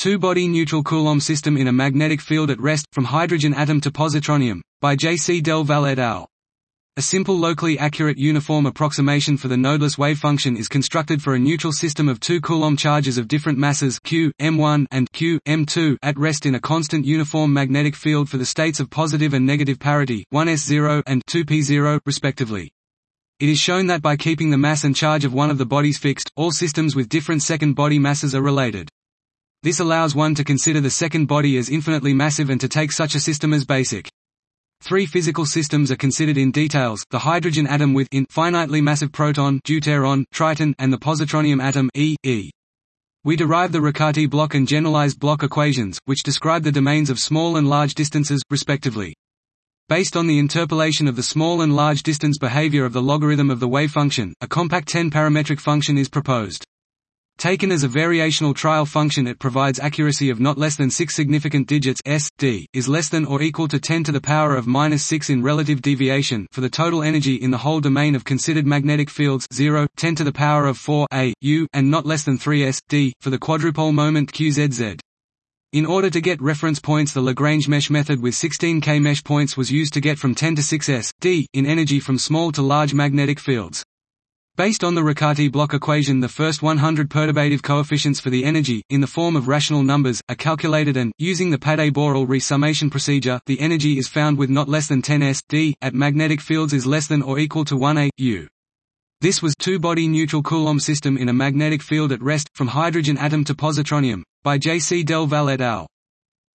Two-body neutral Coulomb system in a magnetic field at rest, from hydrogen atom to positronium, by J. C. Del Valle et al. A simple locally accurate uniform approximation for the nodeless wave function is constructed for a neutral system of two Coulomb charges of different masses q m1 and q m2 at rest in a constant uniform magnetic field for the states of positive and negative parity 1s0 and 2p0 respectively. It is shown that by keeping the mass and charge of one of the bodies fixed, all systems with different second body masses are related. This allows one to consider the second body as infinitely massive and to take such a system as basic. Three physical systems are considered in details: the hydrogen atom with finitely massive proton deuteron, triton, and the positronium atom e. We derive the Riccati block and generalized block equations, which describe the domains of small and large distances, respectively. Based on the interpolation of the small and large distance behavior of the logarithm of the wave function, a compact 10-parametric function is proposed. Taken as a variational trial function, it provides accuracy of not less than 6 significant digits s, d, is less than or equal to 10 to the power of -6 in relative deviation for the total energy in the whole domain of considered magnetic fields 0, 10 to the power of 4 a, u, and not less than 3 s, d, for the quadrupole moment qzz. In order to get reference points, the Lagrange mesh method with 16K mesh points was used to get from 10 to 6 s, d, in energy from small to large magnetic fields. Based on the Riccati block equation, the first 100 perturbative coefficients for the energy, in the form of rational numbers, are calculated and, using the Pade-Borel resummation procedure, the energy is found with not less than 10 s, d, at magnetic fields is less than or equal to 1 a, u. This was two-body neutral Coulomb system in a magnetic field at rest, from hydrogen atom to positronium, by J. C. Del Valle et al.